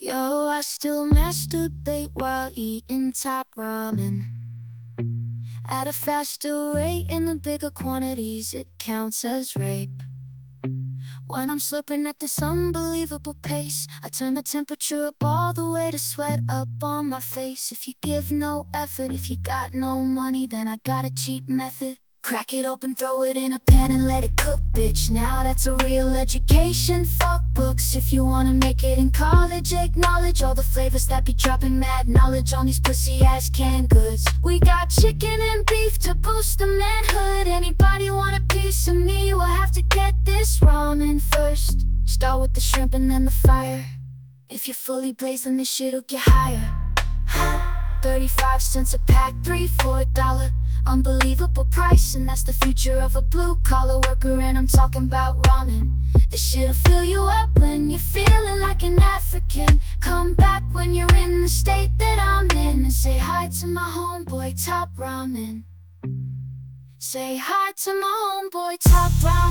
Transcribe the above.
Yo, I still masturbate while eating top ramen. At a faster rate in the bigger quantities, it counts as rape. When I'm slurping at this unbelievable pace, I turn the temperature up all the way to sweat up on my face. If you give no effort, if you got no money, then I got a cheap method. Crack it open, throw it in a pan and let it cook, bitch. Now that's a real education, fuck books. If you wanna make it in college, acknowledge all the flavors that be dropping mad knowledge on these pussy-ass canned goods. We got chicken and beef to boost the manhood. Anybody want a piece of me, will have to get this ramen first. Start with the shrimp and then the fire. If you're fully blazed, then this shit'll get higher. 35 cents a pack, 3 for $1. Unbelievable price, and that's the future of a blue-collar worker. And I'm talking about ramen. This shit'll fill you up when you're feeling like an African. Come back when you're in the state that I'm in, and say hi to my homeboy Top Ramen. Say hi to my homeboy Top Ramen.